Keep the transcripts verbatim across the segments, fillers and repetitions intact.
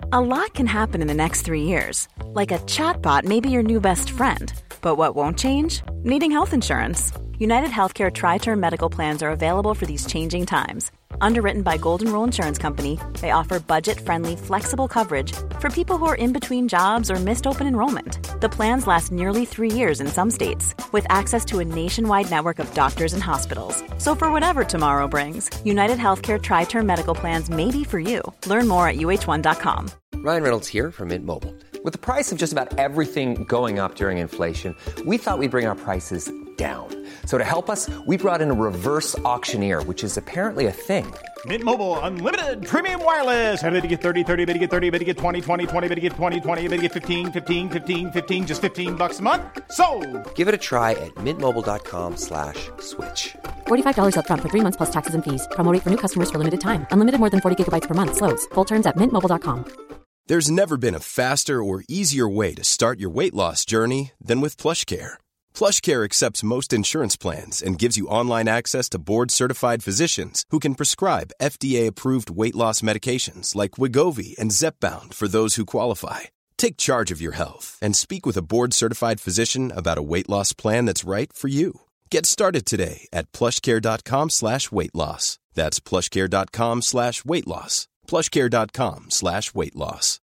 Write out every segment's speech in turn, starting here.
A lot can happen in the next three years. Like a chatbot may be your new best friend. But what won't change? Needing health insurance. United Healthcare Tri-Term Medical Plans are available for these changing times. Underwritten by Golden Rule Insurance Company, they offer budget-friendly, flexible coverage for people who are in between jobs or missed open enrollment. The plans last nearly three years in some states, with access to a nationwide network of doctors and hospitals. So for whatever tomorrow brings, United Healthcare Tri-Term Medical Plans may be for you. Learn more at U H one dot com. Ryan Reynolds here from Mint Mobile. With the price of just about everything going up during inflation, we thought we'd bring our prices down. So to help us, we brought in a reverse auctioneer, which is apparently a thing. Mint Mobile Unlimited Premium Wireless. How to get thirty, thirty, how to get thirty, how to get twenty, twenty, twenty, how to get twenty, twenty, how to get fifteen, fifteen, fifteen, fifteen, just fifteen bucks a month? Sold! Give it a try at mintmobile.com slash switch. forty-five dollars up front for three months plus taxes and fees. Promo rate for new customers for limited time. Unlimited more than forty gigabytes per month. Slows full terms at mint mobile dot com. There's never been a faster or easier way to start your weight loss journey than with PlushCare. PlushCare accepts most insurance plans and gives you online access to board-certified physicians who can prescribe F D A-approved weight loss medications like Wegovy and Zepbound for those who qualify. Take charge of your health and speak with a board-certified physician about a weight loss plan that's right for you. Get started today at plushcare.com slash weight loss. That's plushcare.com slash weight loss. plushcare.com slash weight loss.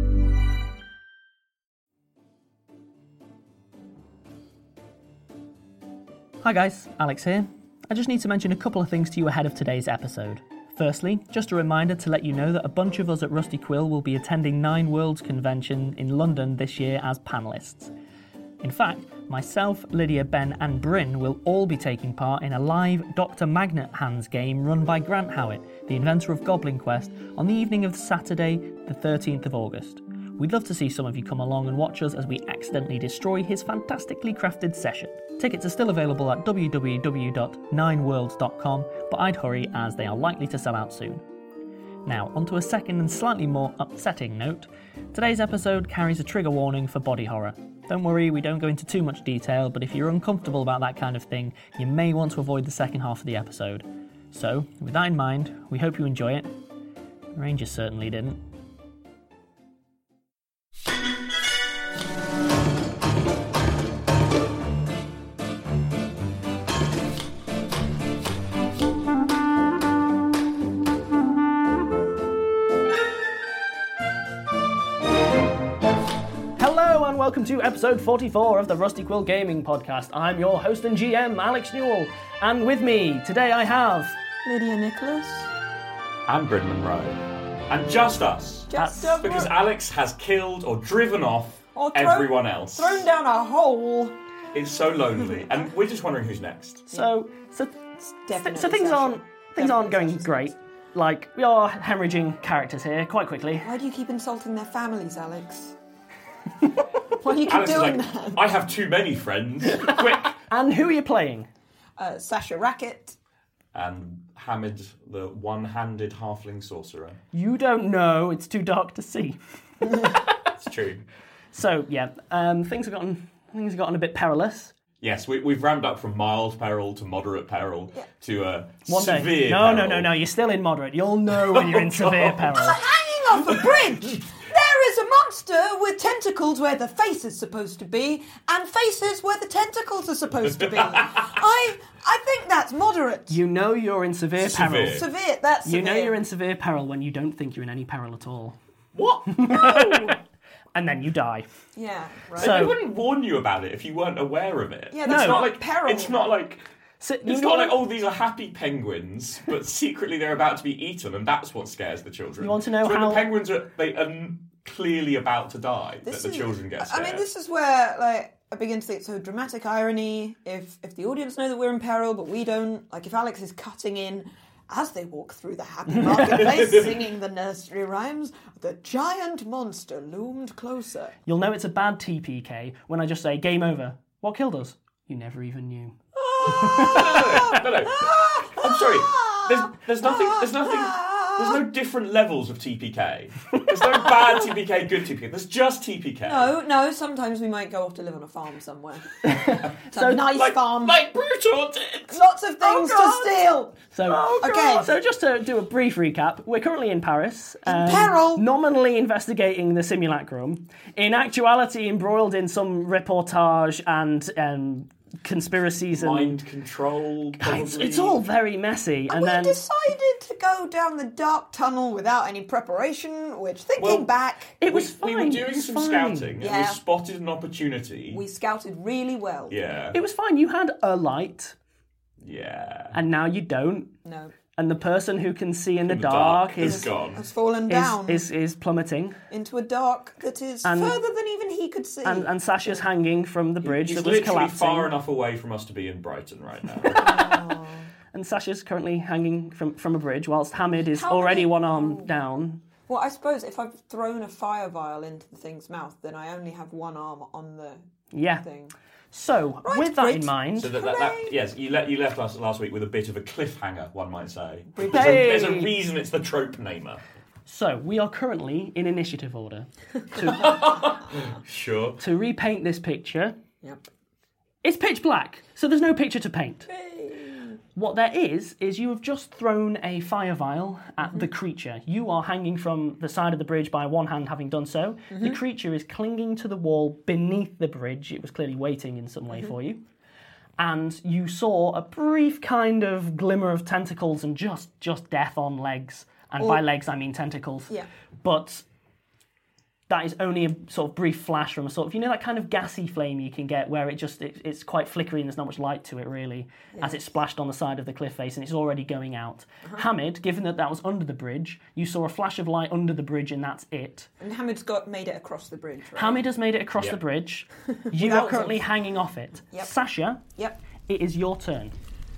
Hi guys, Alex here. I just need to mention a couple of things to you ahead of today's episode. Firstly, just a reminder to let you know that a bunch of us at Rusty Quill will be attending Nine Worlds Convention in London this year as panellists. In fact, myself, Lydia, Ben and Bryn will all be taking part in a live Doctor Magnet Hands game run by Grant Howitt, the inventor of Goblin Quest, on the evening of Saturday, the thirteenth of August. We'd love to see some of you come along and watch us as we accidentally destroy his fantastically crafted session. Tickets are still available at w w w dot nine worlds dot com, but I'd hurry as they are likely to sell out soon. Now, onto a second and slightly more upsetting note. Today's episode carries a trigger warning for body horror. Don't worry, we don't go into too much detail, but if you're uncomfortable about that kind of thing, you may want to avoid the second half of the episode. So, with that in mind, we hope you enjoy it. The Rangers certainly didn't. Welcome to episode forty-four of the Rusty Quill Gaming Podcast. I'm your host and G M, Alex Newell, and with me today I have... Lydia Nicholas. And Bryn Monroe. And just us. Just us. Because Alex has killed or driven off or thrown, everyone else. Thrown down a hole. It's so lonely. And we're just wondering who's next. So, so, so, so things aren't things aren't going great. Like, we are hemorrhaging characters here quite quickly. Why do you keep insulting their families, Alex? Why do you keep Alex doing like, that? I have too many friends. Quick. And who are you playing? Uh, Sasha Racket. And Hamid, the one-handed halfling sorcerer. You don't know. It's too dark to see. It's true. So, yeah, um, things have gotten things have gotten a bit perilous. Yes, we, we've ramped up from mild peril to moderate peril yeah. to uh, One severe day. No, peril. no, no, no, you're still in moderate. You'll know when you're in severe peril. I'm hanging off a bridge! There is a monster with tentacles where the face is supposed to be, and faces where the tentacles are supposed to be. I I think that's moderate. You know you're in severe, severe. peril. Severe, that's severe. You know you're in severe peril when you don't think you're in any peril at all. What? No! And then you die. Yeah, right. So, they wouldn't warn you about it if you weren't aware of it. Yeah, that's it's not like peril. It's not like... So, it's not like, oh, these are happy penguins, but secretly they're about to be eaten, and that's what scares the children. You want to know so how... when the penguins are... They are clearly about to die, this that the is, children get scared. I mean, this is where, like, I begin to think, so dramatic irony, if if the audience know that we're in peril, but we don't, like, if Alex is cutting in as they walk through the happy marketplace singing the nursery rhymes, the giant monster loomed closer. You'll know it's a bad T P K when I just say, game over. What killed us? You never even knew. no, no, no, no. I'm sorry. There's, there's nothing... There's nothing... There's no different levels of T P K. There's no bad T P K, good T P K. There's just T P K. No, no, sometimes we might go off to live on a farm somewhere. so, a nice like, farm. Like Brutal did. Lots of things Oh, to steal. So, Oh, okay. So just to do a brief recap, we're currently in Paris. um, peril. Nominally investigating the simulacrum. In actuality, embroiled in some reportage and um, conspiracies and... Mind control, probably. It's, it's all very messy. And we then decided to go down the dark tunnel without any preparation, which, thinking Well, back, it We, was we fine. were it doing was some fine. scouting and we Yeah. spotted an opportunity. we scouted really well. Yeah. It was fine. You had a light, Yeah. and now you don't. No. And the person who can see in the, the dark, dark is is gone. Has fallen is, down is is plummeting. into a dark that is And- further than even he could see. And, and Sasha's hanging from the bridge He's that was literally collapsing. far enough away from us to be in Brighton right now. And Sasha's currently hanging from, from a bridge, whilst Hamid is How already many- one arm down. Well, I suppose if I've thrown a fire vial into the thing's mouth, then I only have one arm on the Yeah. thing. So, Right, with that great. in mind, So that, that, that Hooray! yes, you, le- you left us last week with a bit of a cliffhanger, one might say. Bridge. There's, a, Hey! there's a reason it's the trope namer. so we are currently in initiative order to, Sure. to repaint this picture. Yep. It's pitch black, so there's no picture to paint. What there is, is you have just thrown a fire vial at the creature. You are hanging from the side of the bridge by one hand, having done so. The creature is clinging to the wall beneath the bridge. It was clearly waiting in some way for you. And you saw a brief kind of glimmer of tentacles and just, just death on legs. And by legs, I mean tentacles. Yeah. But that is only a sort of brief flash from a sort of, you know, that kind of gassy flame you can get where it just, it, it's quite flickery and there's not much light to it really, as it splashed on the side of the cliff face and it's already going out. Hamid, given that that was under the bridge, you saw a flash of light under the bridge and that's it. And Hamid's got made it across the bridge, right? Hamid has made it across Yep. the bridge. You Without are currently us. hanging off it. Yep. Sasha, Yep. it is your turn.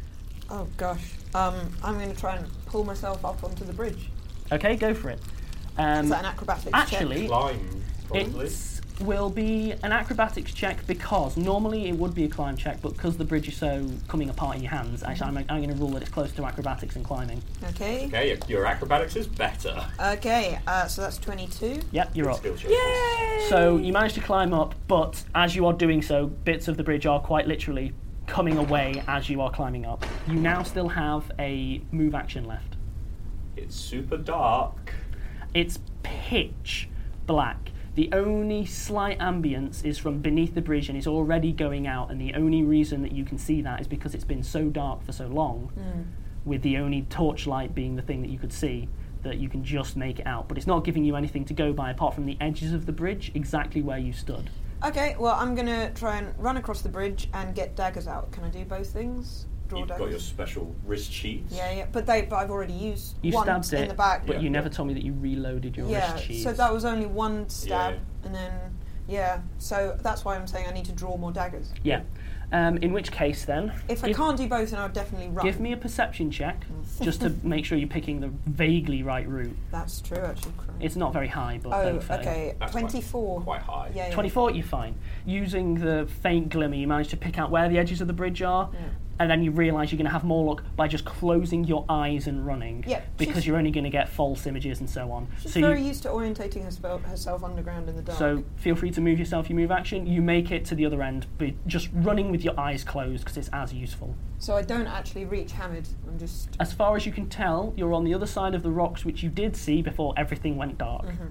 Oh, gosh. Um, I'm going to try and pull myself up onto the bridge. Okay, go for it. Um, Is that an acrobatics actually, Climb, probably. It will be an acrobatics check because normally it would be a climb check, but because the bridge is so coming apart in your hands, actually I'm, I'm going to rule that it's close to acrobatics and climbing. check? Okay. Okay, your, your acrobatics is better. Okay, uh, so that's twenty-two. Yep, you're up. Skill check. Yay! So you manage to climb up, but as you are doing so, bits of the bridge are quite literally coming away as you are climbing up. You now still have a move action left. It's super dark. It's pitch black. The only slight ambience is from beneath the bridge and it's already going out, and the only reason that you can see that is because it's been so dark for so long, with the only torchlight being the thing that you could see, that you can just make it out. But it's not giving you anything to go by apart from the edges of the bridge, exactly where you stood. Okay, well, I'm going to try and run across the bridge and get daggers out. Can I do both things? Draw You've daggers? got your special wrist sheaths. Yeah, yeah, but they, but I've already used You one stabbed in it, the back. but Yeah. you never told me that you reloaded your yeah, wrist sheaths. so that was only one stab, Yeah. and then yeah, so that's why I'm saying I need to draw more daggers. Yeah. Um, in which case, then, If I give, can't do both, then I'll definitely run. give me a perception check, just to make sure you're picking the vaguely right route. That's true, actually. Crap. It's not very high, but Oh, don't fail. okay, That's quite- twenty-four. Quite high. Yeah, yeah. twenty-four, you're fine. Using the faint glimmer, you manage to pick out where the edges of the bridge are, and then you realise you're going to have more luck by just closing your eyes and running, Yeah, because she's- you're only going to get false images and so on. She's so very you, used to orientating herself, herself underground in the dark. so feel free to move yourself, you move action, you make it to the other end, but just running with your eyes closed, because it's as useful. So I don't actually reach Hamid. I'm just. As far as you can tell, you're on the other side of the rocks, which you did see before everything went dark. Mm-hmm.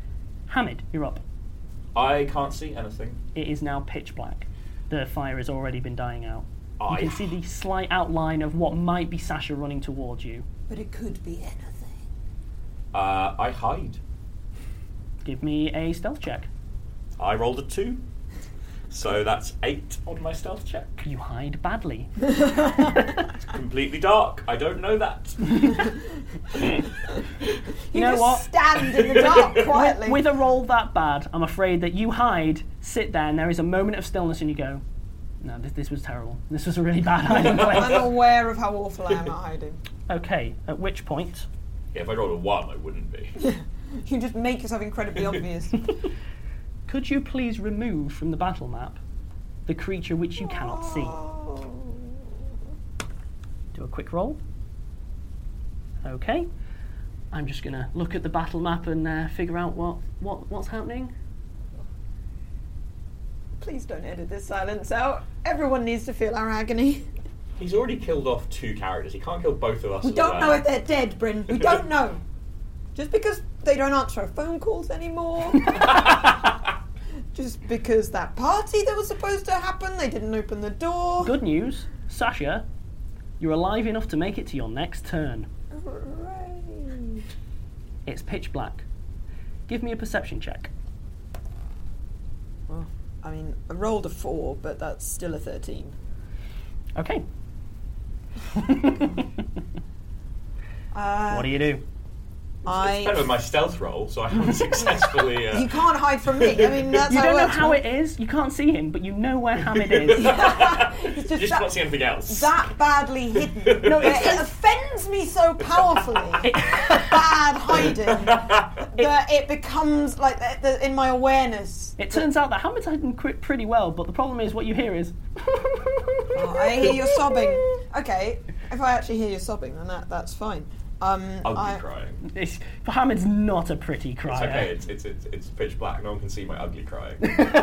Hamid, you're up. I can't see anything. It is now pitch black. The fire has already been dying out. You I- can see the slight outline of what might be Sasha running towards you. But it could be anything. Uh, I hide. Give me a stealth check. I rolled a two. So that's eight on my stealth check. You hide badly. It's completely dark. I don't know that. You know just what? Stand in the dark quietly. With a roll that bad, I'm afraid that you hide, sit there, and there is a moment of stillness, and you go, no, this, this was terrible. This was a really bad hiding place. I'm aware of how awful I am at hiding. Okay, at which point, Yeah, if I rolled a one, I wouldn't be. You just make yourself incredibly obvious. could you please remove from the battle map the creature which you cannot see? Do a quick roll. Okay. I'm just going to look at the battle map and uh, figure out what, what what's happening. Please don't edit this silence out. Everyone needs to feel our agony. He's already killed off two characters. He can't kill both of us. We as don't well. know if they're dead, Bryn. We don't know. Just because they don't answer our phone calls anymore. Just because that party that was supposed to happen, they didn't open the door. Good news, Sasha, you're alive enough to make it to your next turn. Hooray. It's pitch black. Give me a perception check. Well, I mean, I rolled a four, but that's still a thirteen. Okay. Uh, What do you do? I. It's better than my stealth roll, so I haven't successfully... Uh... You can't hide from me. I mean, that's You how don't it know works, how right? it is, you can't see him, but you know where Hamid is. It's just Just that, not see anything else. that badly hidden. No, it, it offends me so powerfully. the bad hiding that it becomes like the, the, in my awareness. It turns out that Hamid's hidden qu- pretty well, but the problem is what you hear is... Oh, I hear you sobbing. Okay, if I actually hear you sobbing, then that, that's fine. Um, Ugly I, crying. It's, Hamid's not a pretty It's crier. okay, it's, it's, it's, it's pitch black. No one can see my ugly crying.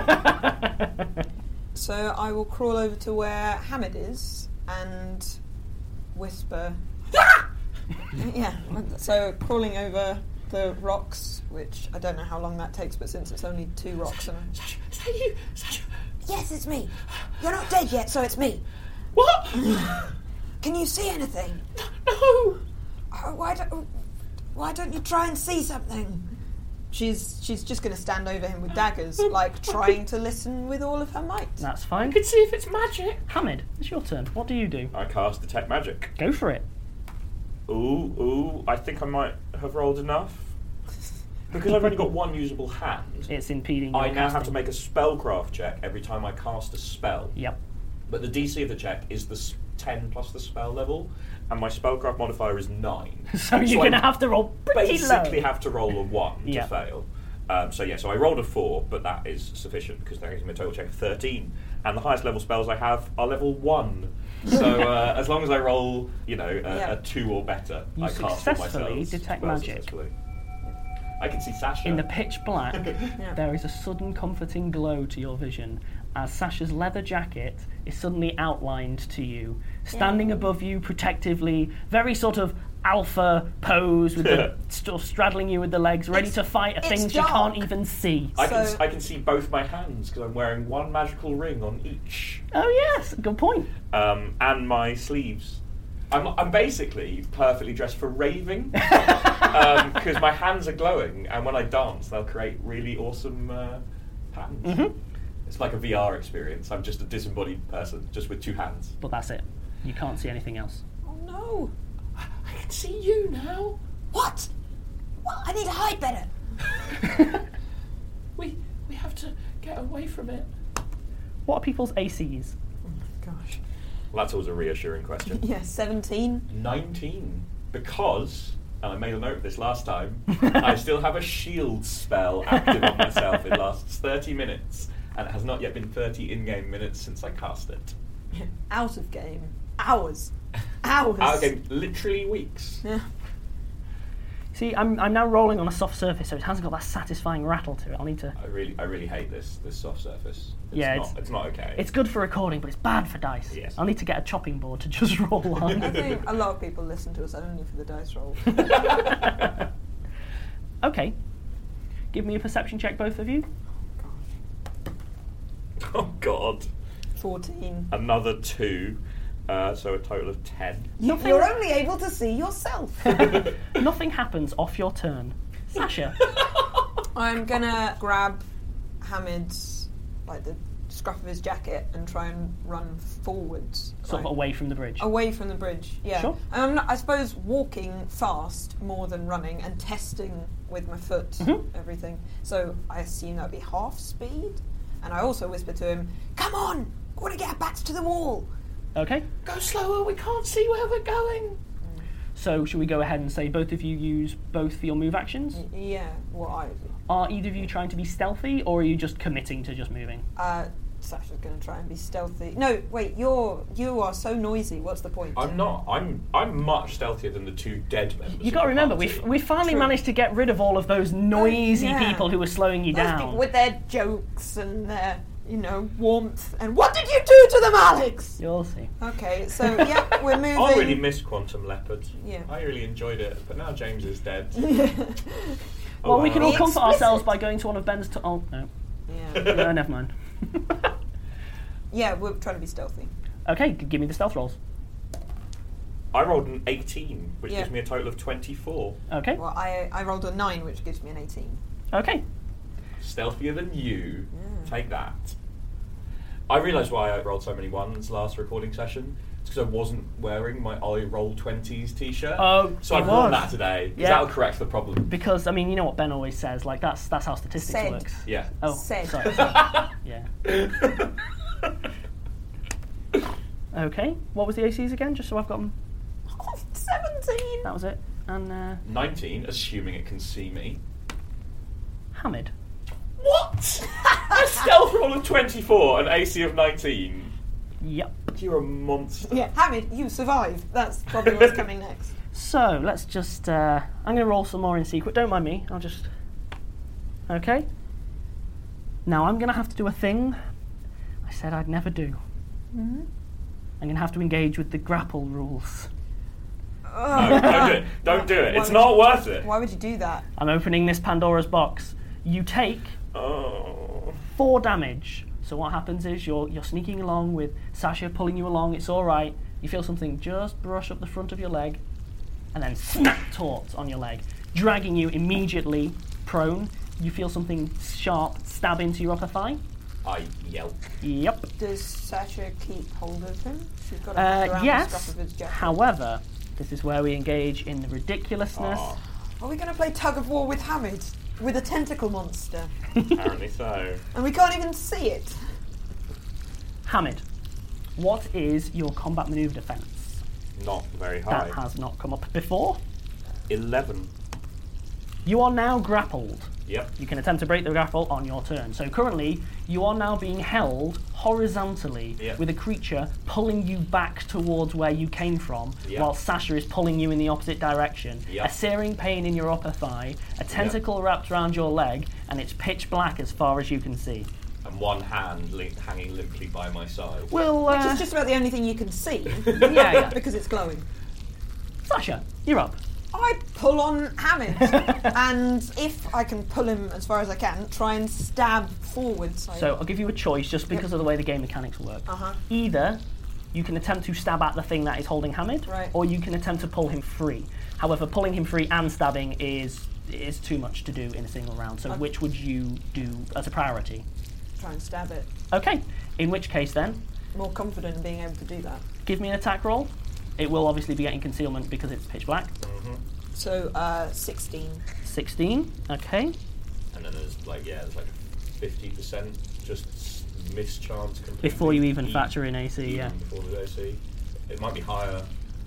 So I will crawl over to where Hamid is and whisper. Yeah, so crawling over the rocks, which I don't know how long that takes, but since it's only two rocks. And Sasha, is that you? Sasha. yes, it's me. You're not dead yet, so it's me. What? Can you see anything? No! Oh, why don't Why don't you try and see something? She's she's just going to stand over him with daggers, like trying to listen with all of her might. That's fine. I can see if it's magic. Hamid, it's your turn. What do you do? I cast Detect Magic. Go for it. Ooh, ooh, I think I might have rolled enough. Because I've only got one usable hand, It's impeding your I now have casting. to make a spellcraft check every time I cast a spell. Yep. But the D C of the check is the s- ten plus the spell level, and my spellcraft modifier is nine. So you're I going to have to roll pretty basically low. have to roll a one Yeah. to fail. Um, so yeah, so I rolled a four, but that is sufficient because that gives me a total check of thirteen. And the highest level spells I have are level one. So uh, as long as I roll, you know, a, Yeah. a two or better, You I cast all my successfully spells. detect spells magic. successfully. I can see Sasha. In the pitch black, there is a sudden comforting glow to your vision as Sasha's leather jacket is suddenly outlined to you, standing above you protectively, very sort of alpha pose, with the st- straddling you with the legs, ready It's- to fight it's things you dark. can't even see. I can So- I can see both my hands because I'm wearing one magical ring on each, Oh yes, good point. um, and my sleeves. I'm, I'm basically perfectly dressed for raving because my hands are glowing, and when I dance, they'll create really awesome uh, patterns. Mm-hmm. It's like a V R experience. I'm just a disembodied person, just with two hands. But that's it. You can't see anything else. Oh no! I can see you now. What? Well, I need to hide better. We we have to get away from it. What are people's A Cs? Gosh. Well, that's always a reassuring question. Yeah, seventeen. nineteen. Because, and I made a note of this last time, I still have a shield spell active on myself. It lasts thirty minutes, and it has not yet been thirty in-game minutes since I cast it. Out of game. Hours. Hours. Out of game, literally weeks. Yeah. See, I'm, I'm now rolling on a soft surface, so it hasn't got that satisfying rattle to it. I'll need to... I really, I really hate this this soft surface. It's Yeah, not, it's- it's not okay. It's good for recording, but it's bad for dice. Yes. I'll need to get a chopping board to just roll on. I think a lot of people listen to us only for the dice roll. Okay. Give me a perception check, both of you. Oh God! fourteen. Another two, uh, so a total of ten. Nothing, You're only able to see yourself. nothing happens off your turn. Sasha. I'm gonna grab Hamid's, like the scruff of his jacket, and try and run forwards. Sort of like, away from the bridge. away from the bridge. Yeah. Sure. And I'm not, I suppose walking fast more than running and testing with my foot Mm-hmm. everything. So I assume that'd be half speed. And I also whisper to him, "Come on, I want to get our backs to the wall." Okay. Go slower. We can't see where we're going. So, should we go ahead and say both of you use both for your move actions? Yeah. What I Are either of you trying to be stealthy, or are you just committing to just moving? uh, Sasha's going to try and be stealthy. No, wait, you're you are so noisy. What's the point? I'm not. I'm I'm much stealthier than the two dead members. You of got to the remember, party. we we finally True. managed to get rid of all of those noisy yeah. people who were slowing you Those down. people with their jokes and their, you know, warmth. And what did you do to them, Alex? You'll see. Okay, so yeah, we're moving. I really missed Quantum Leopard. Yeah. I really enjoyed it, but now James is dead. Oh, Well, we can all Be comfort explicit. ourselves by going to one of Ben's. To- oh no, Yeah. no, never mind. Yeah, we're trying to be stealthy. Okay, g- give me the stealth rolls. I rolled an eighteen, which Yeah. gives me a total of twenty-four. Okay, Well, I I rolled a nine, which gives me an eighteen. okay. Stealthier than you. Take that. I realised why I rolled so many ones last recording session. It's because I wasn't wearing my I Roll twenties t-shirt. Oh, so it I've worn was. that today. 'Cause Yeah. that'll correct the problem. Because I mean, you know what Ben always says. Like that's that's how statistics Said. works. Yeah. Oh, Said. sorry. sorry. Yeah. Okay. What was the A Cs again? Just so I've got them. Oh, seventeen! That was it. And uh, nineteen, assuming it can see me. Hamid. What? A stealth roll of twenty-four, an A C of nineteen. Yep. You're a monster. Yeah, Hamid, you survived. That's probably what's coming next. So let's just. Uh, I'm going to roll some more in secret. Don't mind me. I'll just. Okay. Now I'm going to have to do a thing I said I'd never do. Mm-hmm. I'm going to have to engage with the grapple rules. No, don't do it. Don't do it. Why It's would not you- worth it. Why would you do that? I'm opening this Pandora's box. You take Oh. four damage. So what happens is you're you're sneaking along with Sasha pulling you along. It's all right. You feel something just brush up the front of your leg, and then snap taut on your leg, dragging you immediately prone. You feel something sharp stab into your upper thigh. I yelp. Yep. Does Sasha keep hold of him? She's got a hand Uh, around the scruff yes. of his jacket. However, this is where we engage in the ridiculousness. Oh, Are we going to play tug of war with Hamid? With a tentacle monster? apparently so. And we can't even see it. Hamid, what is your combat maneuver defense? Not very high. That has not come up before. Eleven. You are now grappled. Yep. You can attempt to break the grapple on your turn. So currently, you are now being held horizontally Yep. with a creature pulling you back towards where you came from, Yep. while Sasha is pulling you in the opposite direction. Yep. A searing pain in your upper thigh, a tentacle wrapped around your leg, and it's pitch black as far as you can see. And one hand li- hanging limply by my side. Well, Which uh, is just about the only thing you can see. yeah, yeah. Because it's glowing. Sasha, you're up. I pull on Hamid. And if I can pull him as far as I can, try and stab forward. So, So I'll give you a choice just because of the way the game mechanics work. Uh-huh. Either you can attempt to stab at the thing that is holding Hamid, Right. or you can attempt to pull him free. However, pulling him free and stabbing is is too much to do in a single round. So Okay. which would you do as a priority? try and stab it. Okay, in which case then, More confident in being able to do that. give me an attack roll. It will obviously be getting concealment because it's pitch black. So, uh, sixteen. sixteen, okay. And then there's like, yeah, there's like fifty percent just s- mischance completely. Before you even E- factor in A C, even yeah. Before the A C. It might be higher.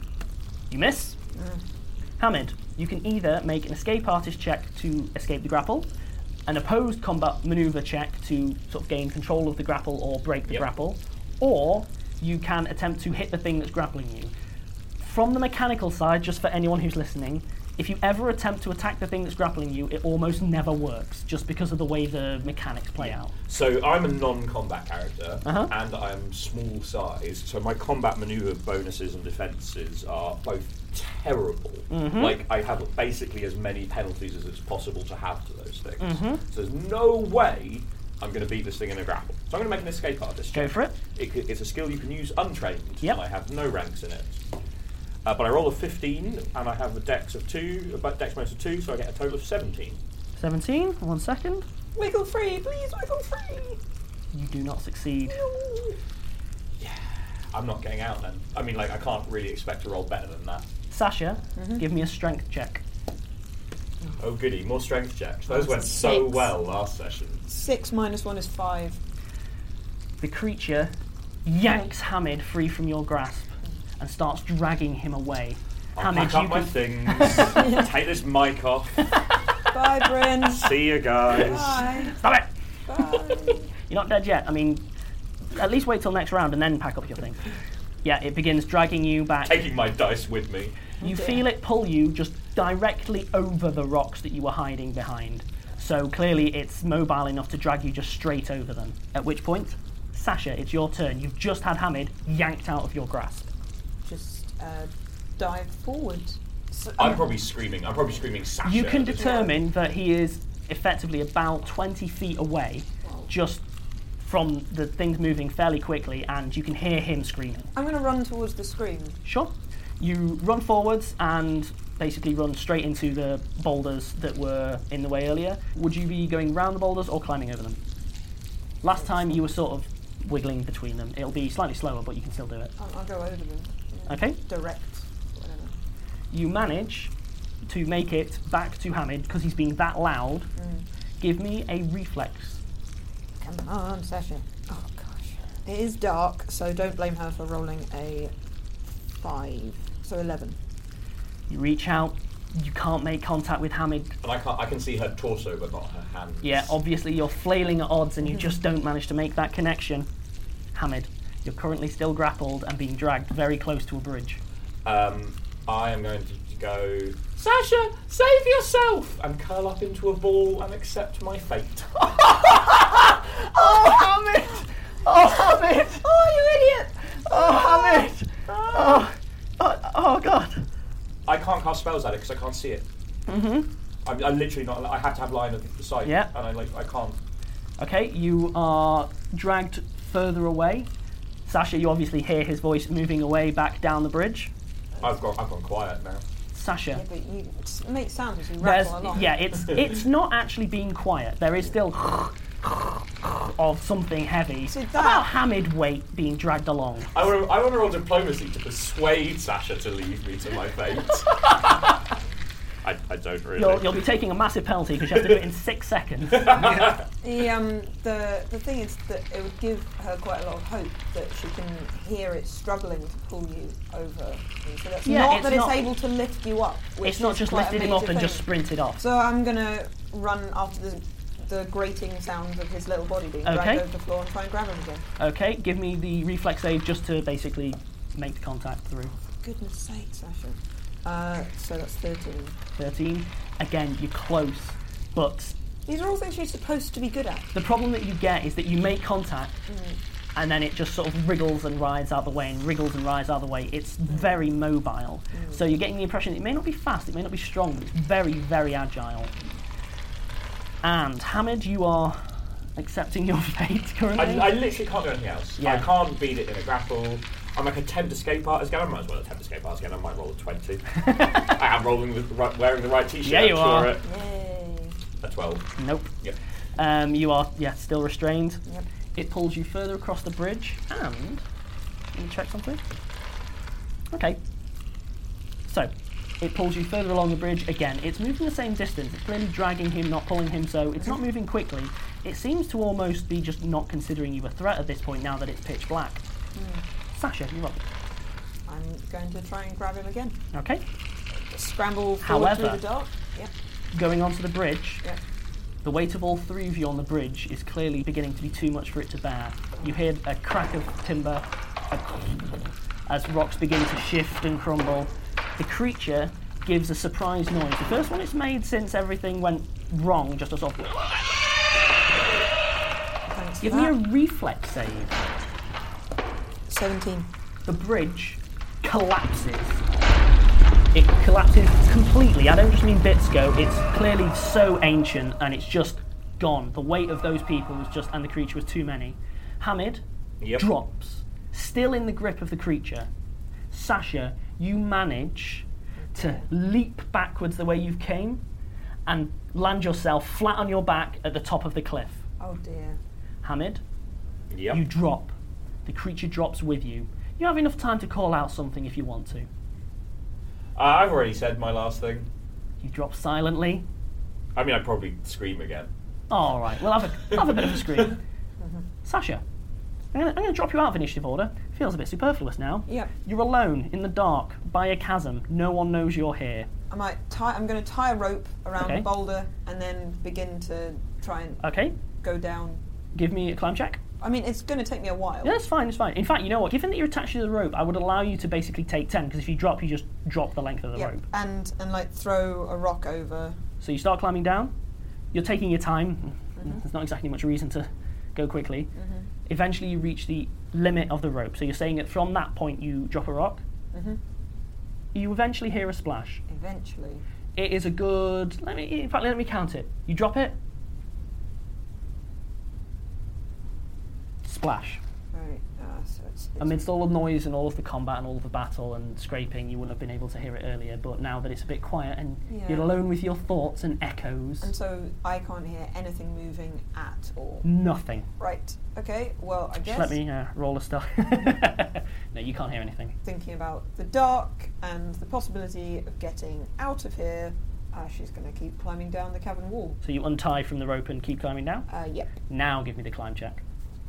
You miss. Hamid, you can either make an escape artist check to escape the grapple, an opposed combat maneuver check to sort of gain control of the grapple or break the Yep. grapple, or you can attempt to hit the thing that's grappling you. From the mechanical side, just for anyone who's listening, if you ever attempt to attack the thing that's grappling you, it almost never works, just because of the way the mechanics play out. So I'm a non-combat character, Uh-huh. and I'm small size. So my combat maneuver bonuses and defenses are both terrible. Mm-hmm. Like I have basically as many penalties as it's possible to have to those things. Mm-hmm. So there's no way I'm going to beat this thing in a grapple. So I'm going to make an escape artist. Go check. for it. It c- it's a skill you can use untrained, Yep. and I have no ranks in it. Uh, but I roll a fifteen, and I have a dex of two, a dex bonus of two, so I get a total of seventeen. seventeen, one second. Wiggle free, please, wiggle free. You do not succeed. I'm not getting out then. I mean, like, I can't really expect to roll better than that. Sasha, give me a strength check. Oh goody, more strength checks. Those That's went a so six. well last session. Six minus one is five. The creature yanks Hamid free from your grasp and starts dragging him away. I'll Hamid, pack up you my can things, take this mic off. Bye, Bryn. See you guys. Bye. stop it. Bye. You're not dead yet. I mean, at least wait till next round and then pack up your things. Yeah, it begins dragging you back. Taking my dice with me. You feel it pull you just directly over the rocks that you were hiding behind. So clearly it's mobile enough to drag you just straight over them. At which point, Sasha, it's your turn. You've just had Hamid yanked out of your grasp. Just uh, dive forward. So, I'm probably screaming. I'm probably screaming Sasha. You can determine that he is effectively about twenty feet away, just from the things moving fairly quickly, and you can hear him screaming. I'm going to run towards the scream. Sure. You run forwards and basically run straight into the boulders that were in the way earlier. Would you be going round the boulders or climbing over them? Last time you were sort of wiggling between them. It'll be slightly slower, but you can still do it. I'll, I'll go over them. Yeah. Okay. Direct. Whatever. You manage to make it back to Hamid because he's being that loud. Mm. Give me a reflex. Come on, Sasha. Oh, gosh. It is dark, so don't blame her for rolling a five. So eleven. You reach out. You can't make contact with Hamid. And I can't. I can see her torso, but not her hands. Yeah, obviously you're flailing at odds and you just don't manage to make that connection. Hamid, you're currently still grappled and being dragged very close to a bridge. Um, I am going to go, Sasha, save yourself! And curl up into a ball and accept my fate. Oh, Hamid! Oh, Hamid! Oh, you idiot! Oh, Hamid! Oh, oh, oh God. I can't cast spells at it because I can't see it. Mm-hmm. I'm, I'm literally not. I have to have line of sight. Yeah. And I like. I can't. Okay, you are dragged further away. Sasha, you obviously hear his voice moving away back down the bridge. I've gone. I've gone quiet now. Sasha. Yeah, but you make sounds as you There's, rattle along. yeah, it's it's not actually being quiet. There is still of something heavy. So that- About Hamid weight being dragged along. I want to. I want to roll diplomacy to persuade Sasha to leave me to my fate. I, I don't really. You'll, you'll be taking a massive penalty because you have to do it in six seconds. The, um, the the thing is that it would give her quite a lot of hope that she can hear it struggling to pull you over. And so that's Yeah, not it's that not- it's able to lift you up. Which It's not is just quite a lifted him up major and thing. just sprinted off. So I'm gonna run after the the grating sounds of his little body being dragged Okay. over the floor and try and grab him again. Okay, give me the reflex save just to basically make the contact through. For goodness sake, Sasha. Uh, so that's thirteen. thirteen. Again, you're close, but These are all things you're supposed to be good at. the problem that you get is that you make contact and then it just sort of wriggles and rides out the way and wriggles and rides out the way. It's very mobile. So you're getting the impression it may not be fast, it may not be strong, but it's very, very agile. And Hamid, you are accepting your fate currently. I, I literally can't do anything else. Yeah. I can't beat it in a grapple. I'm like a attempt escape artist again. I might as well attempt escape artist again. I might roll a twenty. I am rolling the right, wearing the right t-shirt. Yeah, you I'm are. Sure it. Yay. A twelve. Nope. Yep. Um, you are, yeah, still restrained. Yep. It pulls you further across the bridge, and let me check something. Okay. So, it pulls you further along the bridge again. It's moving the same distance. It's clearly dragging him, not pulling him, so it's not moving quickly. It seems to almost be just not considering you a threat at this point now that it's pitch black. Mm. Sasha, you're up. I'm going to try and grab him again. Okay. Scramble forward However- through the dark. Yep. Going onto the bridge, Yep. the weight of all three of you on the bridge is clearly beginning to be too much for it to bear. You hear a crack of timber a as rocks begin to shift and crumble. The creature gives a surprise noise. The first one it's made since everything went wrong, just a sort of... Thanks Give for me a that. reflex save. seventeen. The bridge collapses. It collapses completely. I don't just mean bits go. It's clearly so ancient and it's just gone. The weight of those people was just, and the creature was too many. Hamid Yep. drops, still in the grip of the creature. Sasha, you manage to leap backwards the way you came and land yourself flat on your back at the top of the cliff. Oh dear. Hamid, Yep. you drop. The creature drops with you. You have enough time to call out something if you want to. Uh, I've already said my last thing. You drop silently. I mean, I'd probably scream again. All right, we'll have a, we'll have a bit of a scream. Sasha, I'm going to drop you out of initiative order. Feels a bit superfluous now. Yep. You're alone in the dark by a chasm. No one knows you're here. I might tie. I'm going to tie a rope around Okay. the boulder and then begin to try and Okay, go down. give me a climb check. I mean, it's going to take me a while. Yeah, it's fine, it's fine. In fact, you know what? Given that you're attached to the rope, I would allow you to basically take ten, because if you drop, you just drop the length of the Yep. rope. And, and, like, throw a rock over. So you start climbing down. You're taking your time. Mm-hmm. There's not exactly much reason to go quickly. Mm-hmm. Eventually, you reach the limit of the rope. So you're saying that from that point, you drop a rock. Mm-hmm. You eventually hear a splash. Eventually. It is a good... Let me, in fact, let me count it. You drop it. Splash. Right. Uh, so it's, it's Amidst all the noise and all of the combat and all of the battle and scraping, you wouldn't have been able to hear it earlier, but now that it's a bit quiet and Yeah. you're alone with your thoughts and echoes, And so I can't hear anything moving at all. nothing. Right. Okay. Well, I guess Just let me uh, roll a stuff. No, you can't hear anything. thinking about the dark and the possibility of getting out of here, uh, she's going to keep climbing down the cavern wall. So you untie from the rope and keep climbing down? Uh, yep. Now give me the climb check.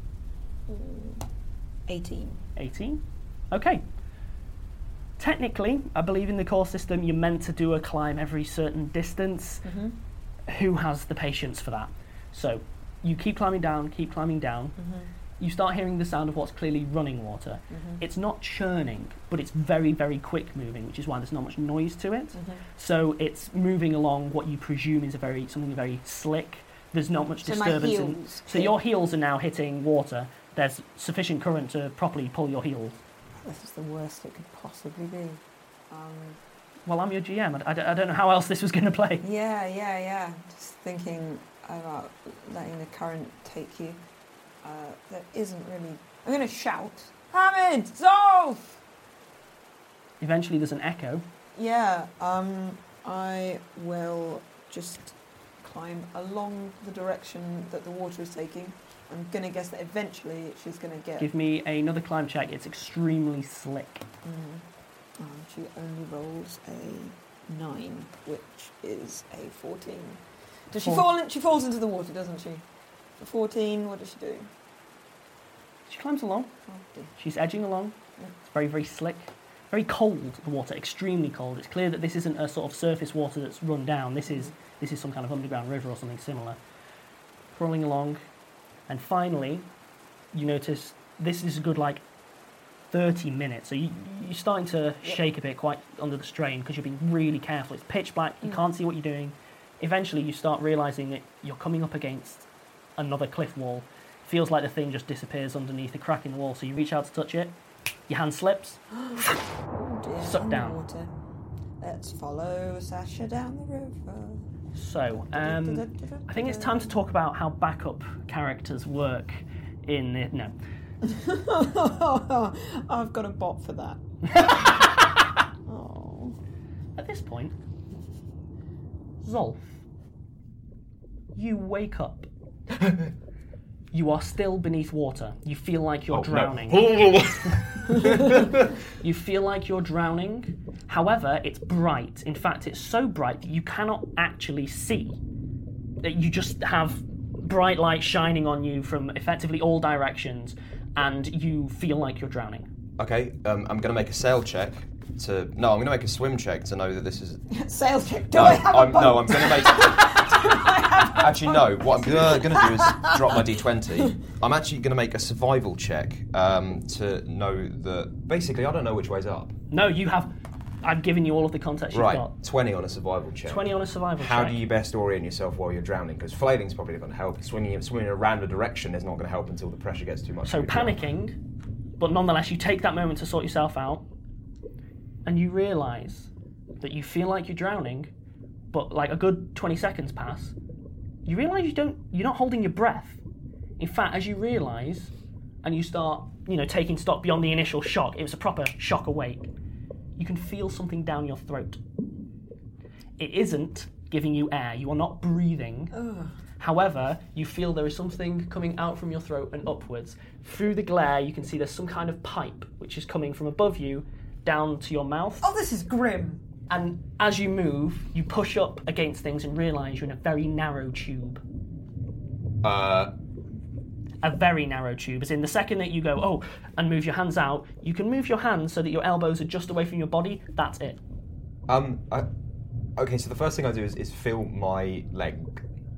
eighteen. eighteen? Okay. Technically, I believe in the core system, you're meant to do a climb every certain distance. Mm-hmm. Who has the patience for that? So you keep climbing down, keep climbing down. Mm-hmm. You start hearing the sound of what's clearly running water. Mm-hmm. It's not churning, but it's very, very quick moving, which is why there's not much noise to it. Mm-hmm. So it's moving along what you presume is a very something very slick. There's not much So my disturbance. in, heels so hit. your heels are now hitting water. There's sufficient current to properly pull your heels. This is the worst it could possibly be. Um, Well, I'm your G M. I, I, I don't know how else this was going to play. yeah, yeah, yeah. Just thinking about letting the current take you. Uh, there isn't really... I'm going to shout, Hamid! Zolf! Eventually there's an echo. Yeah, um, I will just climb along the direction that the water is taking. I'm going to guess that eventually she's going to get... Give me another climb check. It's extremely slick. Mm. Um, she only rolls a nine, which is a fourteen. Does she Four. fall in, she falls into the water, doesn't she? For fourteen, what does she do? She climbs along. Oh, dear. She's edging along. It's very, very slick. Very cold, the water, extremely cold. It's clear that this isn't a sort of surface water that's run down. This is this is some kind of underground river or something similar. Crawling along. And finally, you notice this is a good, like, thirty minutes. So you, you're starting to Yep. shake a bit quite under the strain because you're being really careful. It's pitch black. You Mm. can't see what you're doing. Eventually, you start realising that you're coming up against another cliff wall. Feels like the thing just disappears underneath a crack in the wall. So you reach out to touch it. Your hand slips. Oh dear, Suck I'm down. Water. Let's follow Sasha down the river. So, um, I think it's time to talk about how backup characters work in the... No. I've got a bot for that. Oh. At this point, Zolf, you wake up. You are still beneath water. You feel like you're Oh, drowning. no. You feel like you're drowning. However, it's bright. In fact, it's so bright that you cannot actually see. That you just have bright light shining on you from effectively all directions, and you feel like you're drowning. Okay, um, I'm going to make a sail check to... No, I'm going to make a swim check to know that this is... Sales check. Do no, I have I'm, a boat? no, I'm going to make... Actually, no. What I'm uh, going to do is drop my d twenty. I'm actually going to make a survival check um, to know that... Basically, I don't know which way's up. No, you have... I've given you all of the context you've Right, got. twenty on a survival check. twenty on a survival How check. do you best orient yourself while you're drowning? Because flailing's probably not going to help. Swinging, swimming around a direction is not going to help until the pressure gets too much. So for you to drown. panicking, but nonetheless you take that moment to sort yourself out, and you realise that you feel like you're drowning, but like a good twenty seconds pass, you realise you don't, you're not holding your breath. In fact, as you realise, and you start, you know, taking stock beyond the initial shock, it was a proper shock awake, you can feel something down your throat. It isn't giving you air, you are not breathing. Ugh. However, you feel there is something coming out from your throat and upwards. Through the glare, you can see there's some kind of pipe which is coming from above you down to your mouth. Oh, this is grim. And as you move, you push up against things and realise you're in a very narrow tube. Uh, A very narrow tube. As in, the second that you go, oh, and move your hands out, you can move your hands so that your elbows are just away from your body. That's it. um, I, okay, so the first thing I do is, is feel my leg, you know,